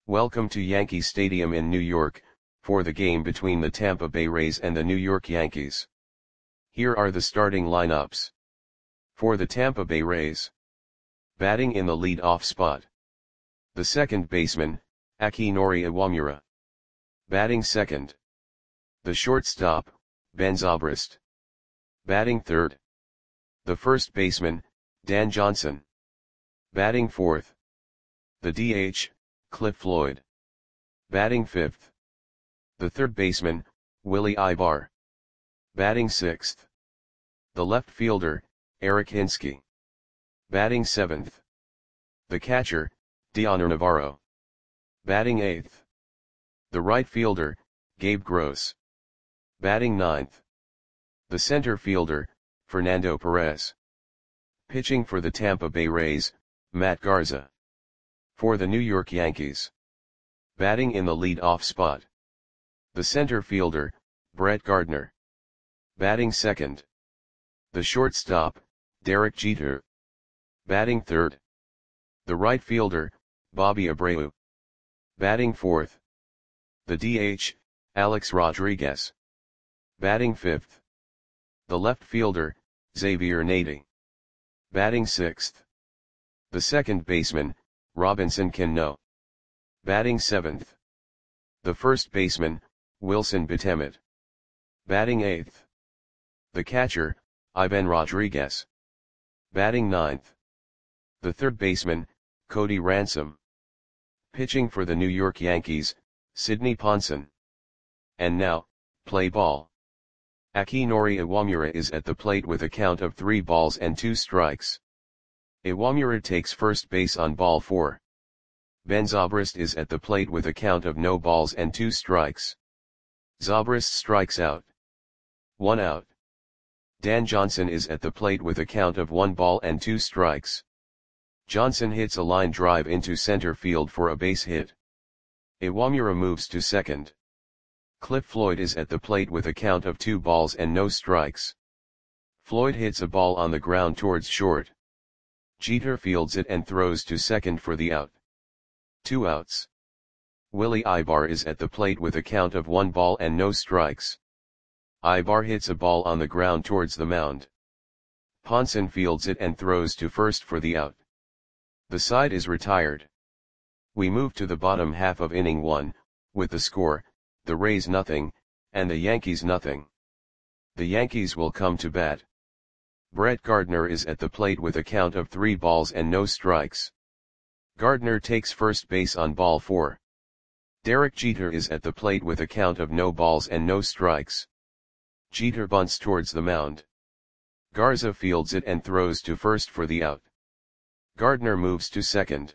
Welcome to Yankee Stadium in New York, for the game between the Tampa Bay Rays and the New York Yankees. Here are the starting lineups. For the Tampa Bay Rays. Batting in the lead-off spot. The second baseman, Akinori Iwamura. Batting second. The shortstop, Ben Zobrist. Batting third. The first baseman, Dan Johnson. Batting fourth. The DH, Cliff Floyd. Batting fifth. The third baseman, Willie Aybar. Batting sixth. The left fielder, Eric Hinske. Batting seventh. The catcher, Dioner Navarro. Batting eighth. The right fielder, Gabe Gross. Batting ninth. The center fielder, Fernando Perez. Pitching for the Tampa Bay Rays, Matt Garza. For the New York Yankees. Batting in the lead-off spot. The center fielder, Brett Gardner. Batting second. The shortstop, Derek Jeter. Batting third. The right fielder, Bobby Abreu. Batting fourth. The DH, Alex Rodriguez. Batting fifth. The left fielder, Xavier Nady. Batting sixth. The second baseman, Robinson Cano. Batting seventh. The first baseman, Wilson Betemit. Batting eighth. The catcher, Ivan Rodriguez. Batting ninth. The third baseman, Cody Ransom. Pitching for the New York Yankees, Sidney Ponson. And now, play ball. Akinori Iwamura is at the plate with a count of 3 balls and 2 strikes. Iwamura takes first base on ball 4. Ben Zobrist is at the plate with a count of no balls and 2 strikes. Zobrist strikes out. 1 out. Dan Johnson is at the plate with a count of 1 ball and 2 strikes. Johnson hits a line drive into center field for a base hit. Iwamura moves to second. Cliff Floyd is at the plate with a count of 2 balls and no strikes. Floyd hits a ball on the ground towards short. Jeter fields it and throws to second for the out. 2 outs. Willie Aybar is at the plate with a count of 1 ball and no strikes. Aybar hits a ball on the ground towards the mound. Ponson fields it and throws to first for the out. The side is retired. We move to the bottom half of inning 1, with the score, the Rays nothing, and the Yankees nothing. The Yankees will come to bat. Brett Gardner is at the plate with a count of 3 balls and no strikes. Gardner takes first base on ball 4. Derek Jeter is at the plate with a count of no balls and no strikes. Jeter bunts towards the mound. Garza fields it and throws to first for the out. Gardner moves to second.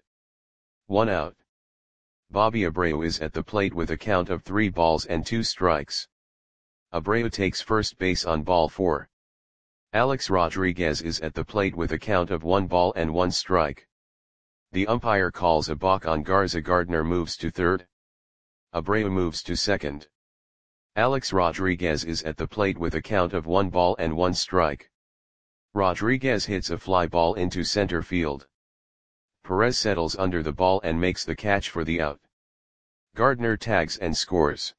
1 out. Bobby Abreu is at the plate with a count of 3 balls and 2 strikes. Abreu takes first base on ball 4. Alex Rodriguez is at the plate with a count of 1 ball and 1 strike. The umpire calls a balk on Garza. Gardner moves to third. Abreu moves to second. Alex Rodriguez is at the plate with a count of 1 ball and 1 strike. Rodriguez hits a fly ball into center field. Perez settles under the ball and makes the catch for the out. Gardner tags and scores.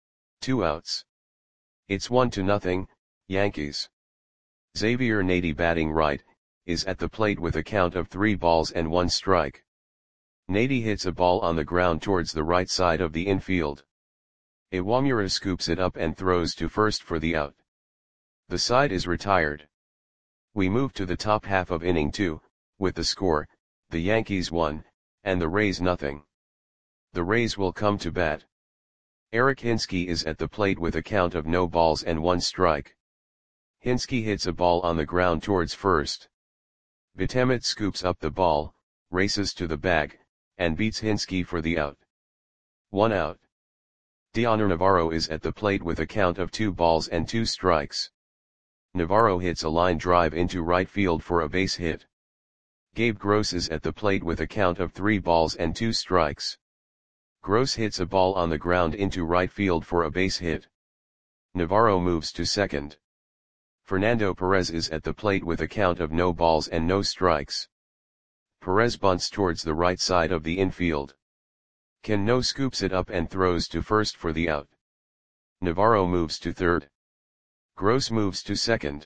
2 outs. It's 1-0, Yankees. Xavier Nady, batting right, is at the plate with a count of 3 balls and 1 strike. Nady hits a ball on the ground towards the right side of the infield. Iwamura scoops it up and throws to first for the out. The side is retired. We move to the top half of inning 2, with the score, the Yankees 1, and the Rays nothing. The Rays will come to bat. Eric Hinske is at the plate with a count of no balls and 1 strike. Hinske hits a ball on the ground towards first. Betemit scoops up the ball, races to the bag, and beats Hinske for the out. 1 out. Dioner Navarro is at the plate with a count of 2 balls and 2 strikes. Navarro hits a line drive into right field for a base hit. Gabe Gross is at the plate with a count of 3 balls and 2 strikes. Gross hits a ball on the ground into right field for a base hit. Navarro moves to second. Fernando Perez is at the plate with a count of no balls and no strikes. Perez bunts towards the right side of the infield. Cano scoops it up and throws to first for the out. Navarro moves to third. Gross moves to second.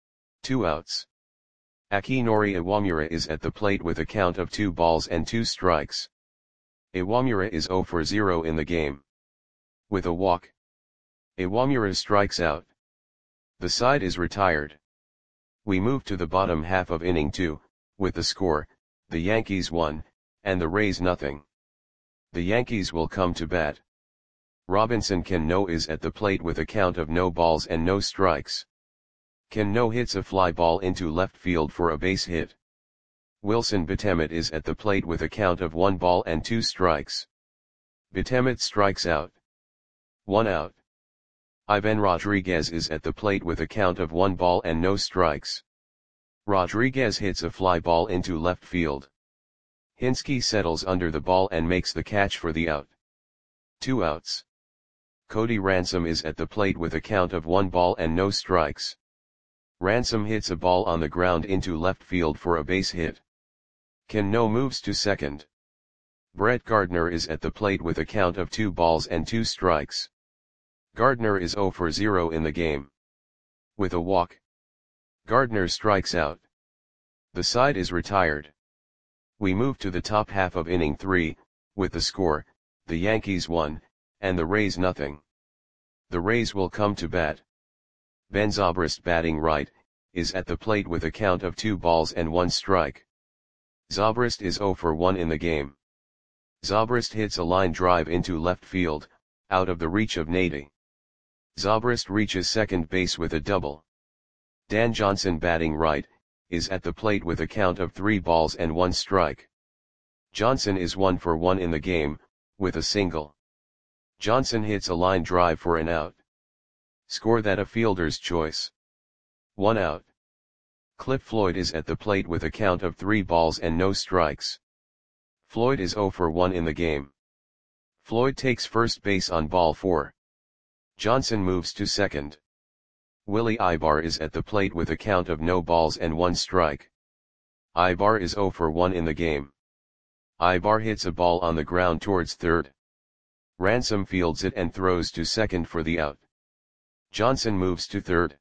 2 outs. Akinori Iwamura is at the plate with a count of 2 balls and 2 strikes. Iwamura is 0 for 0 in the game. With a walk, Iwamura strikes out. The side is retired. We move to the bottom half of inning 2, with the score, the Yankees 1, and the Rays nothing. The Yankees will come to bat. Robinson Cano is at the plate with a count of no balls and no strikes. Cano hits a fly ball into left field for a base hit. Wilson Betemit is at the plate with a count of 1 ball and 2 strikes. Betemit strikes out. 1 out. Ivan Rodriguez is at the plate with a count of 1 ball and no strikes. Rodriguez hits a fly ball into left field. Hinske settles under the ball and makes the catch for the out. 2 outs. Cody Ransom is at the plate with a count of 1 ball and no strikes. Ransom hits a ball on the ground into left field for a base hit. Cano moves to second. Brett Gardner is at the plate with a count of 2 balls and 2 strikes. Gardner is 0 for 0 in the game. With a walk, Gardner strikes out. The side is retired. We move to the top half of inning 3, with the score, the Yankees 1, and the Rays nothing. The Rays will come to bat. Ben Zobrist batting right, is at the plate with a count of 2 balls and 1 strike. Zobrist is 0 for 1 in the game. Zobrist hits a line drive into left field, out of the reach of Nady. Zobrist reaches second base with a double. Dan Johnson batting right, is at the plate with a count of 3 balls and 1 strike. Johnson is 1 for 1 in the game, with a single. Johnson hits a line drive for an out. Score that a fielder's choice. 1 out. Cliff Floyd is at the plate with a count of 3 balls and no strikes. Floyd is 0 for 1 in the game. Floyd takes first base on ball 4. Johnson moves to second. Willie Ibar is at the plate with a count of no balls and 1 strike. Ibar is 0 for 1 in the game. Ibar hits a ball on the ground towards third. Ransom fields it and throws to second for the out. Johnson moves to third.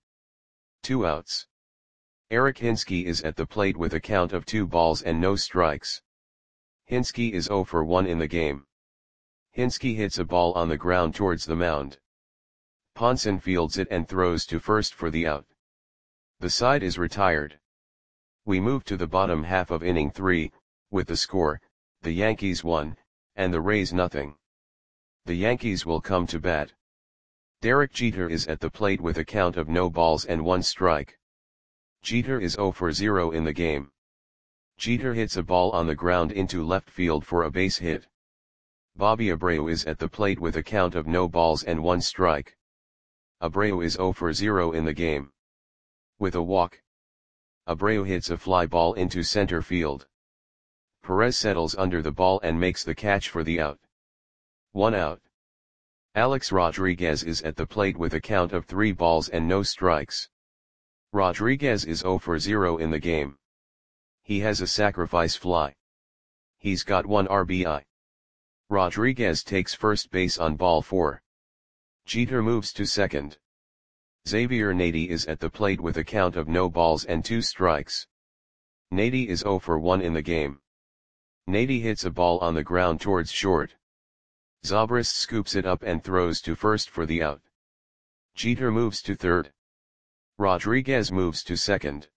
2 outs. Eric Hinske is at the plate with a count of 2 balls and no strikes. Hinske is 0 for 1 in the game. Hinske hits a ball on the ground towards the mound. Ponson fields it and throws to first for the out. The side is retired. We move to the bottom half of inning 3, with the score, the Yankees 1, and the Rays nothing. The Yankees will come to bat. Derek Jeter is at the plate with a count of no balls and 1 strike. Jeter is 0 for 0 in the game. Jeter hits a ball on the ground into left field for a base hit. Bobby Abreu is at the plate with a count of no balls and 1 strike. Abreu is 0 for 0 in the game. With a walk, Abreu hits a fly ball into center field. Perez settles under the ball and makes the catch for the out. 1 out. Alex Rodriguez is at the plate with a count of 3 balls and no strikes. Rodriguez is 0 for 0 in the game. He has a sacrifice fly. He's got 1 RBI. Rodriguez takes first base on ball 4. Jeter moves to second. Xavier Nady is at the plate with a count of no balls and 2 strikes. Nady is 0 for 1 in the game. Nady hits a ball on the ground towards short. Zobrist scoops it up and throws to first for the out. Jeter moves to third. Rodriguez moves to second.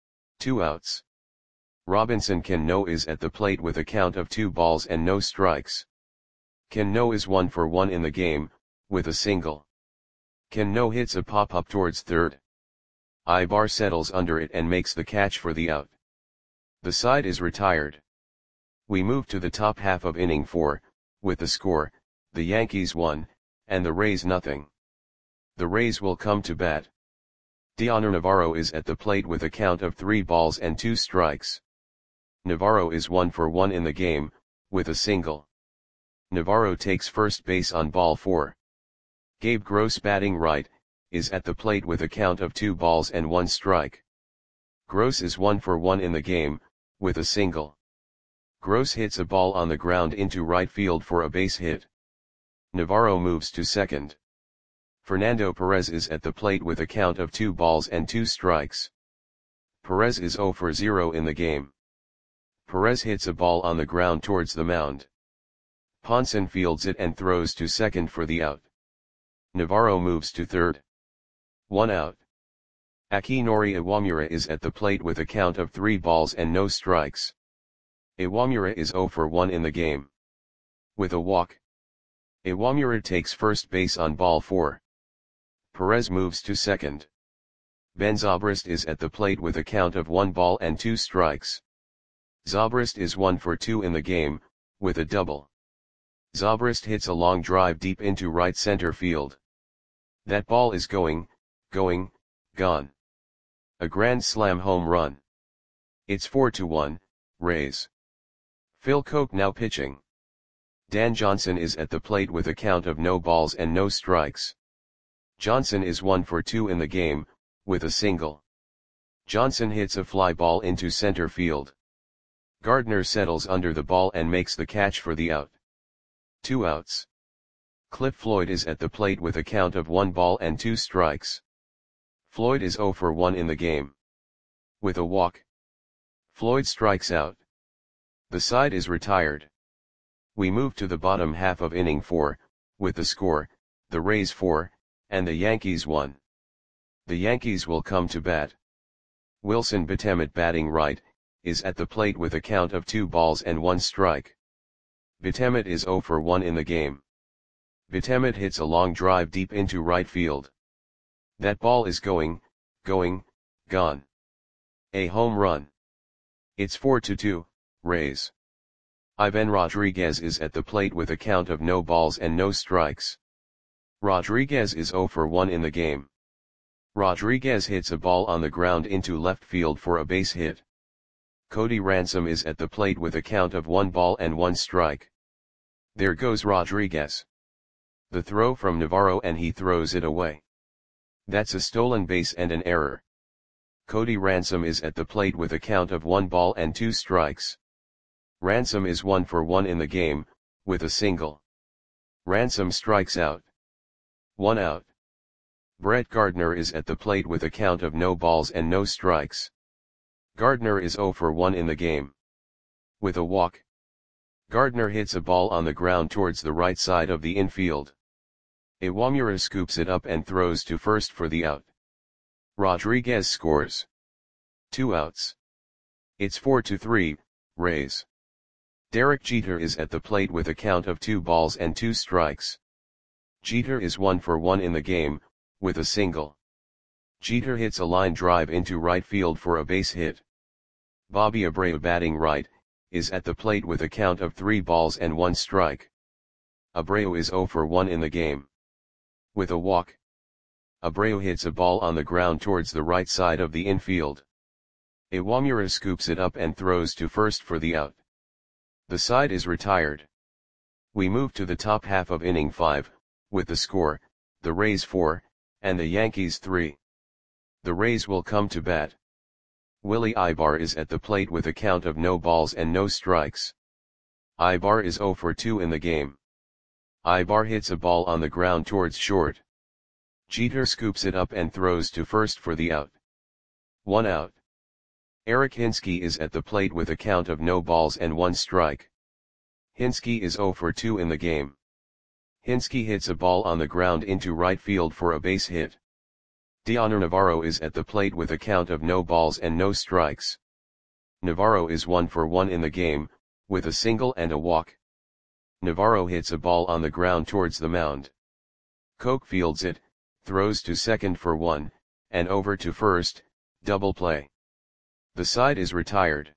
2 outs. Robinson Cano is at the plate with a count of 2 balls and no strikes. Cano is 1 for 1 in the game, with a single. Cano hits a pop-up towards third. Ibar settles under it and makes the catch for the out. The side is retired. We move to the top half of inning 4, with the score, the Yankees 1, and the Rays nothing. The Rays will come to bat. Dioner Navarro is at the plate with a count of 3 balls and 2 strikes. Navarro is 1 for 1 in the game, with a single. Navarro takes first base on ball 4. Gabe Gross batting right, is at the plate with a count of 2 balls and 1 strike. Gross is 1 for 1 in the game, with a single. Gross hits a ball on the ground into right field for a base hit. Navarro moves to second. Fernando Perez is at the plate with a count of 2 balls and 2 strikes. Perez is 0 for 0 in the game. Perez hits a ball on the ground towards the mound. Ponson fields it and throws to second for the out. Navarro moves to third. 1 out. Akinori Iwamura is at the plate with a count of 3 balls and no strikes. Iwamura is 0 for 1 in the game. With a walk. Iwamura takes first base on ball 4. Perez moves to second. Ben Zobrist is at the plate with a count of 1 ball and 2 strikes. Zobrist is 1 for 2 in the game, with a double. Zobrist hits a long drive deep into right center field. That ball is going, gone. A grand slam home run. It's 4-1, Rays. Phil Koch now pitching. Dan Johnson is at the plate with a count of no balls and no strikes. Johnson is 1 for 2 in the game, with a single. Johnson hits a fly ball into center field. Gardner settles under the ball and makes the catch for the out. 2 outs. Cliff Floyd is at the plate with a count of 1 ball and 2 strikes. Floyd is 0 for 1 in the game. With a walk. Floyd strikes out. The side is retired. We move to the bottom half of inning 4, with the score, the Rays 4, and the Yankees 1. The Yankees will come to bat. Wilson Betemet batting right, is at the plate with a count of 2 balls and 1 strike. Betemet is 0 for 1 in the game. Betemet hits a long drive deep into right field. That ball is going, gone. A home run. It's 4-2, Rays. Ivan Rodriguez is at the plate with a count of no balls and no strikes. Rodriguez is 0 for 1 in the game. Rodriguez hits a ball on the ground into left field for a base hit. Cody Ransom is at the plate with a count of 1 ball and 1 strike. There goes Rodriguez. The throw from Navarro and he throws it away. That's a stolen base and an error. Cody Ransom is at the plate with a count of 1 ball and 2 strikes. Ransom is 1 for 1 in the game, with a single. Ransom strikes out. 1 out. Brett Gardner is at the plate with a count of no balls and no strikes. Gardner is 0 for 1 in the game. With a walk. Gardner hits a ball on the ground towards the right side of the infield. Iwamura scoops it up and throws to first for the out. Rodriguez scores. 2 outs. It's 4-3, Rays. Derek Jeter is at the plate with a count of 2 balls and 2 strikes. Jeter is 1 for 1 in the game, with a single. Jeter hits a line drive into right field for a base hit. Bobby Abreu batting right, is at the plate with a count of 3 balls and 1 strike. Abreu is 0 for 1 in the game. With a walk. Abreu hits a ball on the ground towards the right side of the infield. Iwamura scoops it up and throws to first for the out. The side is retired. We move to the top half of inning 5, with the score, the Rays 4, and the Yankees 3. The Rays will come to bat. Willie Ibar is at the plate with a count of no balls and no strikes. Ibar is 0 for 2 in the game. Ibar hits a ball on the ground towards short. Jeter scoops it up and throws to first for the out. 1 out. Eric Hinske is at the plate with a count of no balls and 1 strike. Hinske is 0 for 2 in the game. Hinske hits a ball on the ground into right field for a base hit. Dioner Navarro is at the plate with a count of no balls and no strikes. Navarro is 1 for 1 in the game, with a single and a walk. Navarro hits a ball on the ground towards the mound. Koch fields it, throws to second for 1, and over to first, double play. The side is retired.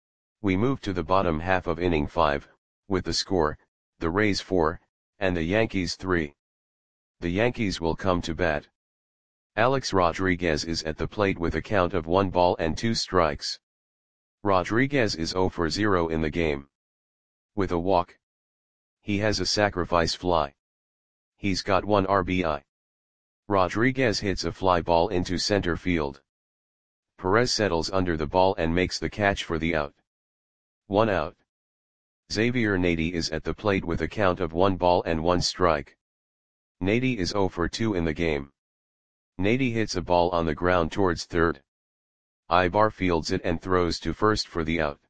We move to the bottom half of inning 5, with the score, the Rays 4, and the Yankees 3. The Yankees will come to bat. Alex Rodriguez is at the plate with a count of 1 ball and 2 strikes. Rodriguez is 0 for 0 in the game. With a walk. He has a sacrifice fly. He's got 1 RBI. Rodriguez hits a fly ball into center field. Perez settles under the ball and makes the catch for the out. 1 out. Xavier Nady is at the plate with a count of 1 ball and 1 strike. Nady is 0 for 2 in the game. Nady hits a ball on the ground towards third. Ibar fields it and throws to first for the out.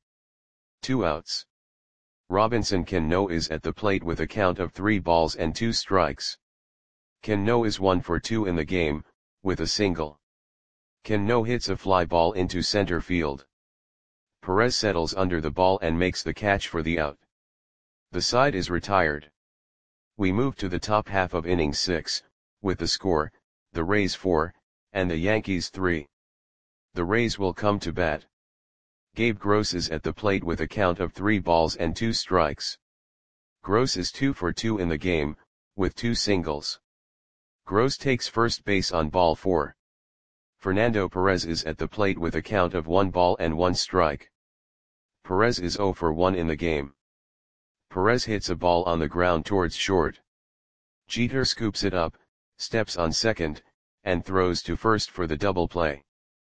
2 outs. Robinson Cano is at the plate with a count of 3 balls and 2 strikes. Cano is 1 for 2 in the game, with a single. Cano hits a fly ball into center field. Perez settles under the ball and makes the catch for the out. The side is retired. We move to the top half of inning 6, with the score, the Rays 4, and the Yankees 3. The Rays will come to bat. Gabe Gross is at the plate with a count of 3 balls and 2 strikes. Gross is 2 for 2 in the game, with 2 singles. Gross takes first base on ball 4. Fernando Perez is at the plate with a count of 1 ball and 1 strike. Perez is 0 for 1 in the game. Perez hits a ball on the ground towards short. Jeter scoops it up, steps on second, and throws to first for the double play.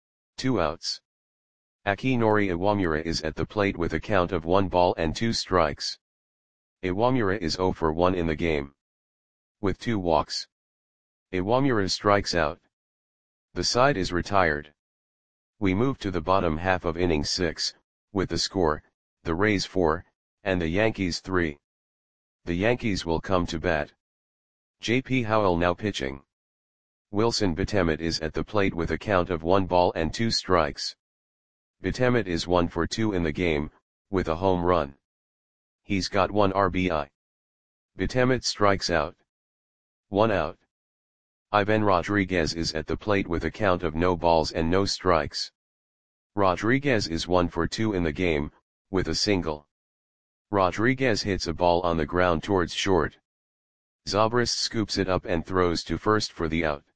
2 outs. Akinori Iwamura is at the plate with a count of 1 ball and 2 strikes. Iwamura is 0 for 1 in the game. With 2 walks. Iwamura strikes out. The side is retired. We move to the bottom half of inning 6, with the score, the Rays 4, and the Yankees 3. The Yankees will come to bat. J.P. Howell now pitching. Wilson Betemit is at the plate with a count of 1 ball and 2 strikes. Betemit is 1 for 2 in the game, with a home run. He's got 1 RBI. Betemit strikes out. 1 out. Ivan Rodriguez is at the plate with a count of no balls and no strikes. Rodriguez is 1 for 2 in the game, with a single. Rodriguez hits a ball on the ground towards short. Zobrist scoops it up and throws to first for the out.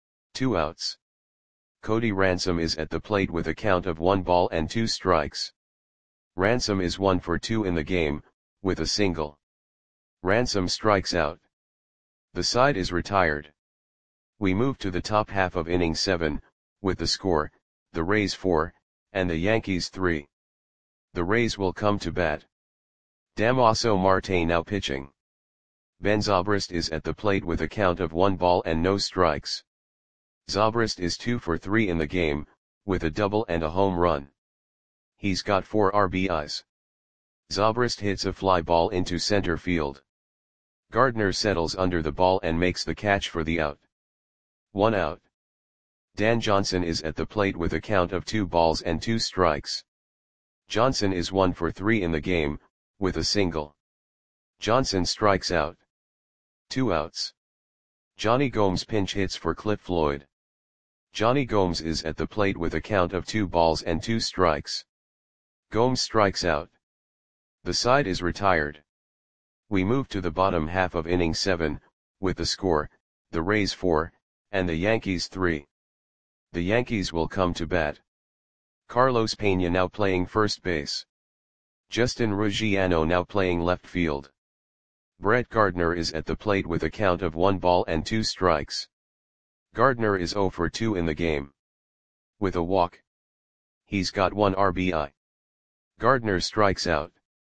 2 outs. Cody Ransom is at the plate with a count of 1 ball and 2 strikes. Ransom is 1 for 2 in the game, with a single. Ransom strikes out. The side is retired. We move to the top half of inning 7, with the score, the Rays 4, and the Yankees 3. The Rays will come to bat. Damaso Marte now pitching. Ben Zobrist is at the plate with a count of 1 ball and no strikes. Zobrist is 2 for 3 in the game, with a double and a home run. He's got 4 RBIs. Zobrist hits a fly ball into center field. Gardner settles under the ball and makes the catch for the out. 1 out. Dan Johnson is at the plate with a count of 2 balls and 2 strikes. Johnson is 1 for 3 in the game, with a single. Johnson strikes out. 2 outs. Johnny Gomes pinch hits for Cliff Floyd. Johnny Gomes is at the plate with a count of 2 balls and 2 strikes. Gomes strikes out. The side is retired. We move to the bottom half of inning 7, with the score, the Rays 4, and the Yankees 3. The Yankees will come to bat. Carlos Pena now playing first base. Justin Ruggiano now playing left field. Brett Gardner is at the plate with a count of 1 ball and 2 strikes. Gardner is 0 for 2 in the game. With a walk. He's got 1 RBI. Gardner strikes out.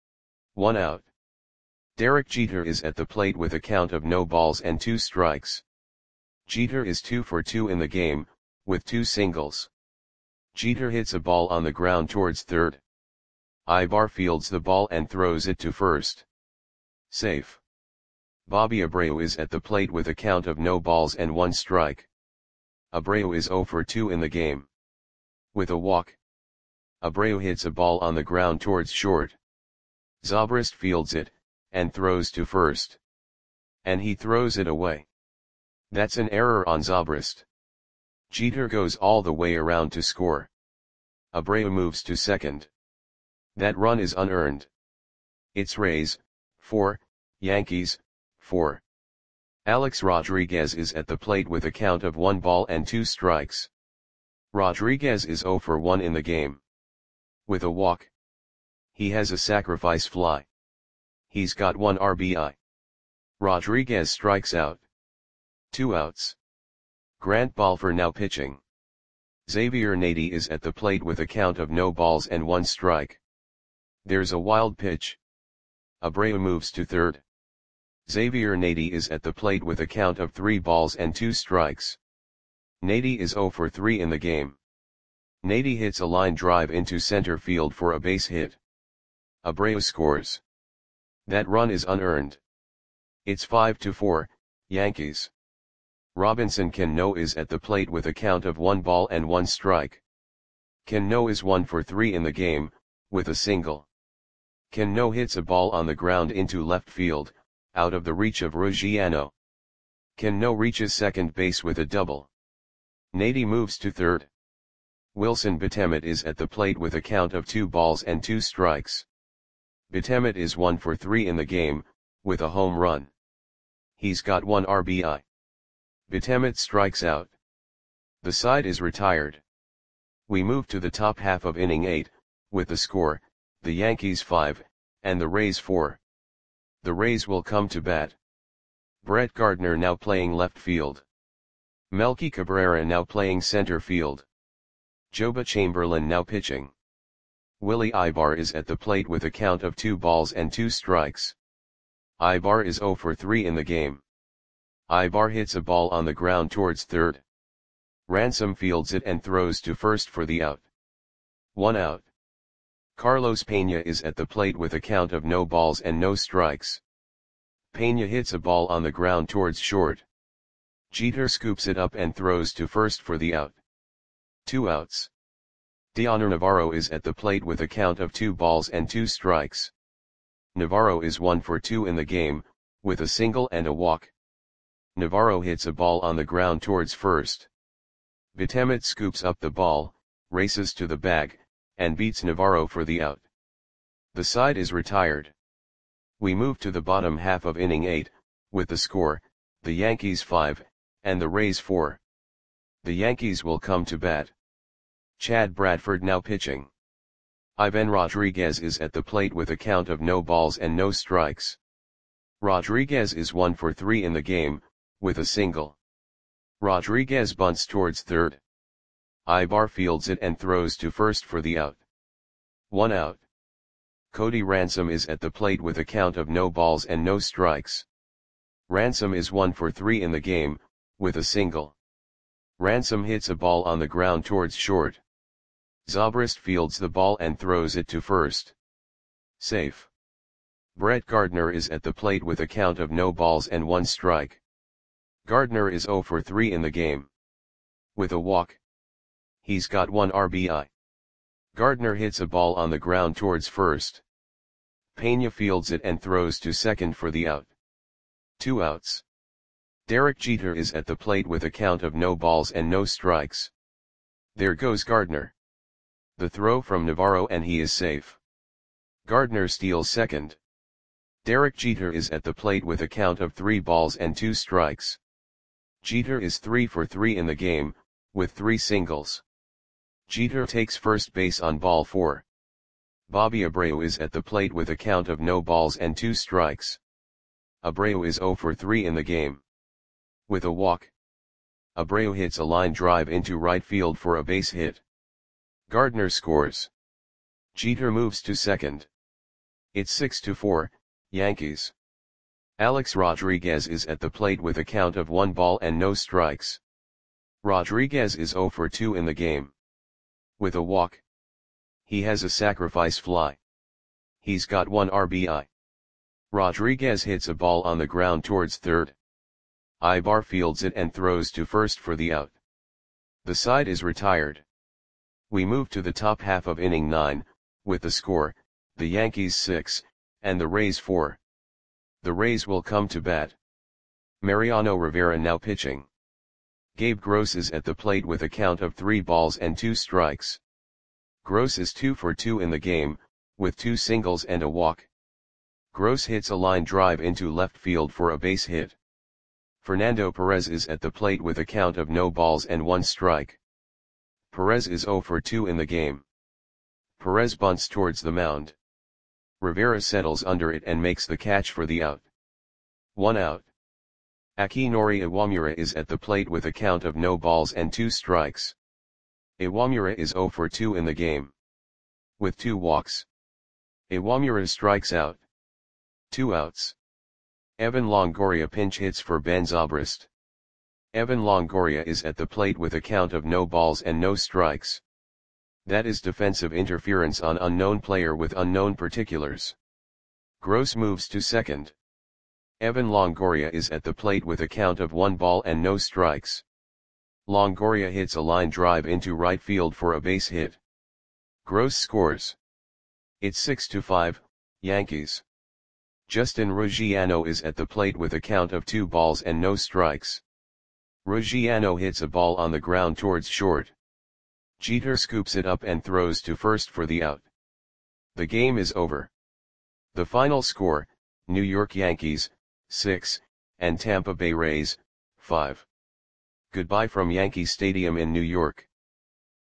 1 out. Derek Jeter is at the plate with a count of no balls and 2 strikes. Jeter is 2 for 2 in the game, with 2 singles. Jeter hits a ball on the ground towards third. Ibar fields the ball and throws it to first. Safe. Bobby Abreu is at the plate with a count of no balls and 1 strike. Abreu is 0 for 2 in the game. With a walk. Abreu hits a ball on the ground towards short. Zobrist fields it, and throws to first. And he throws it away. That's an error on Zobrist. Jeter goes all the way around to score. Abreu moves to second. That run is unearned. It's Rays, 4, Yankees, 4. Alex Rodriguez is at the plate with a count of 1 ball and 2 strikes. Rodriguez is 0 for 1 in the game. With a walk. He has a sacrifice fly. He's got 1 RBI. Rodriguez strikes out. 2 outs. Grant Balfour now pitching. Xavier Nady is at the plate with a count of no balls and 1 strike. There's a wild pitch. Abreu moves to third. Xavier Nady is at the plate with a count of 3 balls and 2 strikes. Nady is 0 for 3 in the game. Nady hits a line drive into center field for a base hit. Abreu scores. That run is unearned. It's 5-4, Yankees. Robinson Cano is at the plate with a count of 1 ball and 1 strike. Cano is 1 for 3 in the game, with a single. Cano hits a ball on the ground into left field, out of the reach of Ruggiano. Cano reaches second base with a double. Nady moves to third. Wilson Betemit is at the plate with a count of 2 balls and 2 strikes. Betemit is 1 for 3 in the game, with a home run. He's got 1 RBI. Betemit strikes out. The side is retired. We move to the top half of inning 8, with the score, the Yankees 5, and the Rays 4. The Rays will come to bat. Brett Gardner now playing left field. Melky Cabrera now playing center field. Joba Chamberlain now pitching. Willie Ibar is at the plate with a count of 2 balls and 2 strikes. Ibar is 0 for 3 in the game. Ibar hits a ball on the ground towards third. Ransom fields it and throws to first for the out. 1 out. Carlos Pena is at the plate with a count of no balls and no strikes. Pena hits a ball on the ground towards short. Jeter scoops it up and throws to first for the out. 2 outs. Dioner Navarro is at the plate with a count of 2 balls and 2 strikes. Navarro is 1 for 2 in the game, with a single and a walk. Navarro hits a ball on the ground towards first. Betemit scoops up the ball, races to the bag, and beats Navarro for the out. The side is retired. We move to the bottom half of inning 8, with the score, the Yankees 5, and the Rays 4. The Yankees will come to bat. Chad Bradford now pitching. Ivan Rodriguez is at the plate with a count of no balls and no strikes. Rodriguez is 1 for 3 in the game, with a single. Rodriguez bunts towards third. Ibar fields it and throws to first for the out. 1 out. Cody Ransom is at the plate with a count of no balls and no strikes. Ransom is 1 for 3 in the game, with a single. Ransom hits a ball on the ground towards short. Zobrist fields the ball and throws it to first. Safe. Brett Gardner is at the plate with a count of no balls and 1 strike. Gardner is 0 for 3 in the game. With a walk. He's got 1 RBI. Gardner hits a ball on the ground towards first. Pena fields it and throws to second for the out. 2 outs. Derek Jeter is at the plate with a count of no balls and no strikes. There goes Gardner. The throw from Navarro and he is safe. Gardner steals second. Derek Jeter is at the plate with a count of 3 balls and 2 strikes. Jeter is 3 for 3 in the game, with 3 singles. Jeter takes first base on ball 4. Bobby Abreu is at the plate with a count of no balls and 2 strikes. Abreu is 0 for 3 in the game. With a walk. Abreu hits a line drive into right field for a base hit. Gardner scores. Jeter moves to second. It's 6-4, Yankees. Alex Rodriguez is at the plate with a count of 1 ball and no strikes. Rodriguez is 0 for 2 in the game. With a walk. He has a sacrifice fly. He's got 1 RBI. Rodriguez hits a ball on the ground towards third. Ibar fields it and throws to first for the out. The side is retired. We move to the top half of inning 9, with the score, the Yankees 6, and the Rays 4. The Rays will come to bat. Mariano Rivera now pitching. Gabe Gross is at the plate with a count of 3 balls and 2 strikes. Gross is 2 for 2 in the game, with 2 singles and a walk. Gross hits a line drive into left field for a base hit. Fernando Perez is at the plate with a count of no balls and 1 strike. Perez is 0 for 2 in the game. Perez bunts towards the mound. Rivera settles under it and makes the catch for the out. 1 out. Akinori Iwamura is at the plate with a count of no balls and 2 strikes. Iwamura is 0 for 2 in the game. With 2 walks. Iwamura strikes out. 2 outs. Evan Longoria pinch hits for Ben Zobrist. Evan Longoria is at the plate with a count of no balls and no strikes. That is defensive interference on unknown player with unknown particulars. Gross moves to second. Evan Longoria is at the plate with a count of 1 ball and no strikes. Longoria hits a line drive into right field for a base hit. Gross scores. It's 6-5, Yankees. Justin Ruggiano is at the plate with a count of 2 balls and no strikes. Ruggiano hits a ball on the ground towards short. Jeter scoops it up and throws to first for the out. The game is over. The final score, New York Yankees, 6, and Tampa Bay Rays, 5. Goodbye from Yankee Stadium in New York.